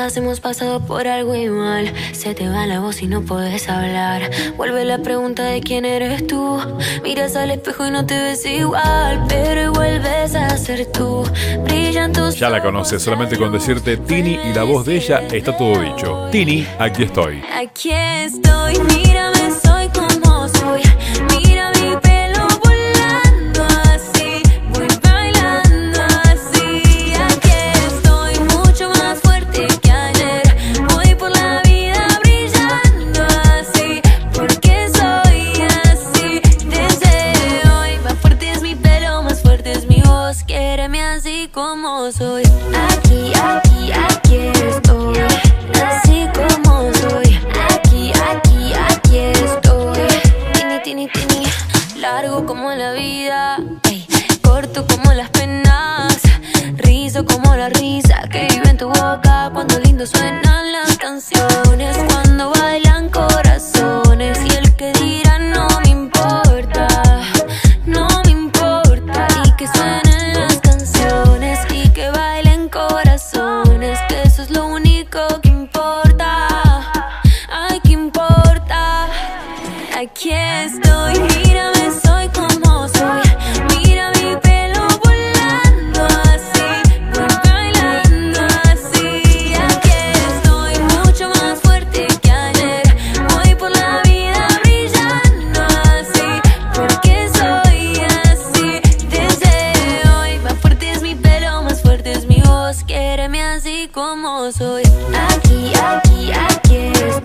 todas hemos pasado por algo igual. Se te va la voz y no puedes hablar. Vuelve la pregunta de quién eres tú. Miras al espejo y no te ves igual, pero vuelves a ser tú. Brillan tus Ya la conoces, solamente con decirte Tini y la voz de ella está todo dicho. Tini, aquí estoy. Aquí estoy, mírame, soy como soy. Mira mi pelo volando así, voy bailando así. Aquí estoy, mucho más fuerte que ayer. Voy por la vida brillando así, porque soy así. Desde hoy, más fuerte es mi pelo, más fuerte es mi voz. Quéreme así como soy. Aquí, aquí, aquí estoy, así como soy. Aquí, aquí, aquí estoy. Tini, tini, tini. Largo como la vida, ey. Corto como las penas. Rizo como la risa que vive en tu boca. Cuando lindo suenan las canciones, cuando bailan corazones. Y el que dirá no me importa, no me importa. Y que suenen las canciones y que bailen corazones, que eso es lo único que importa. Ay, que importa. Aquí estoy, mírame, soy como soy. Mira mi pelo volando así, voy bailando así. Aquí estoy, mucho más fuerte que ayer. Voy por la vida brillando así, porque soy así. Desde hoy, más fuerte es mi pelo, más fuerte es mi voz. Quéreme así como soy. Aquí, aquí, aquí estoy.